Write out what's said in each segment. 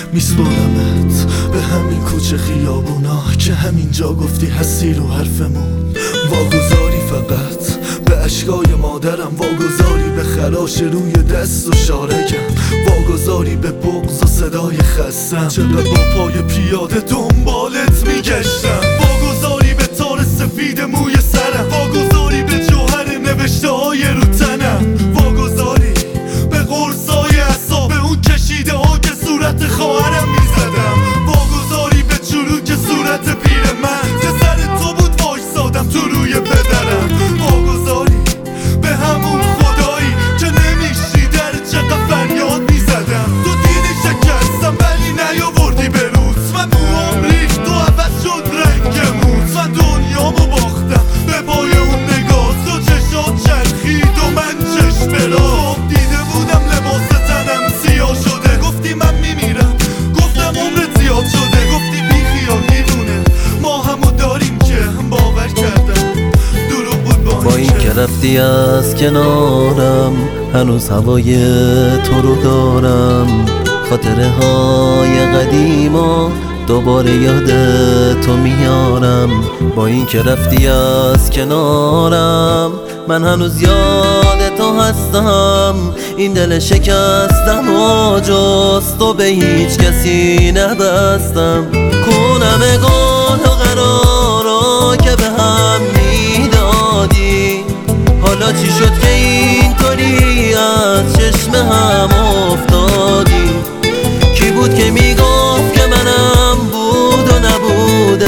میسپارمت به همین کوچه خیابونا که همینجا گفتی هستی رو حرفمون. واگذاری فقط به اشکای مادرم، واگذاری به خراش روی دست و شارگم، واگذاری به بغض و صدای خستم. چقدر با پای پیاده دنبالت میگشتم، واگذاری به تار سفید موی سرم، واگذاری به جوهر نوشته های رو تنم، واگذاری به قرصای اعصاب، به اون کشیده ها که صورت خواهرم میزدم، واگذاری به چروک صورت پیر من که سر تو بود وایسادم تو روی پدرم، واگذاری به همون خدایی که نمیشنیده رو چقدر فریاد میزدم. تو دیدی شکستم ولی نیاوردی به روز، من موام ریخت تو عوض شد رنگمون، من دنیامو باختم به پای اون نگاه، تو چشات چرخید و من چشم برا دیده بودم لباس تنم سیاه شده، گفتی من میمیرم، گفتم عمرت زیاد شده، گفتی بی خیال میدونه ما همو داریم که باور کردم دروغ بود. با این که رفتی از کنارم هنوز هوای تو رو دارم، خاطره های قدیما دوباره یاد تو میارم. با این که رفتی از کنارم من هنوز یاد تو هستم، این دل شکستم و جز تو به هیچ کسی نبستم. کنم گل و قرارا که به هم میدادی، حالا چی شد که اینطوری از چشم هم افتادی؟ کی بود که میگفت که منم بود و نبود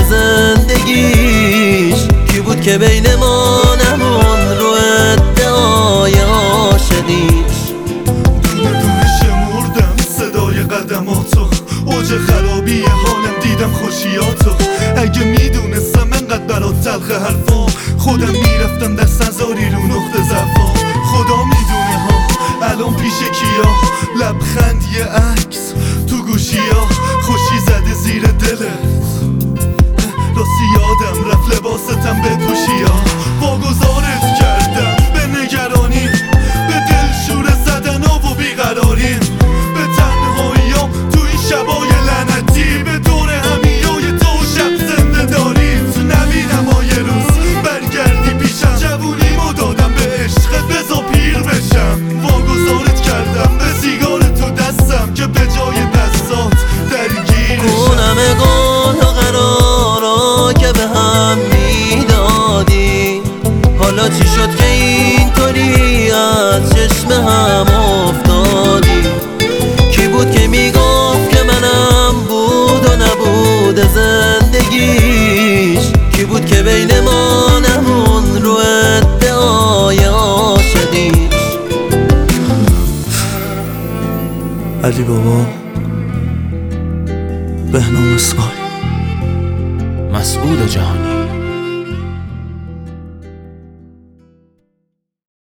زندگیش؟ کی بود که بین ما نمون رو ادعای عاشقیش؟ دونه دونه شمردم صدای قدماتو، اوج خرابی حالم دیدم خوشیاتو. اگه میدونستم انقدر برات تلخ حرفا، خودم میرفتم در سنزاری رو نقطه ضعفا. خدا میدونه ها الان پیش کیا، لبخند یه عکس تو گوشیا، خوشی زده زیر دلت، راستی یادم رفت لباستم بپوشی ها. واگذارت کردم به نگرانی، به دلشور زدن و بیقراری، به تنهاییام تو این شبای لعنتی، به دور همیای تو شب زنده داریت. نبینم یه روز برگردی پیشم، جوونیمو دادم به عشقت بزا پیر بشم. واگذارت کردم به سیگار تو دستم که به جای دستات درگیرشم. کنم گل و قرارا که به هم میدادی، حالا چی شد که اینطوری از چشم هم افتادی؟ کی بود که میگفت که منم بود و نبود زندگیش؟ کی بود که بین ما نمون رو ادعای عاشقیش؟ علی بابا، بهنام اسماعیل، مسعود جهانی.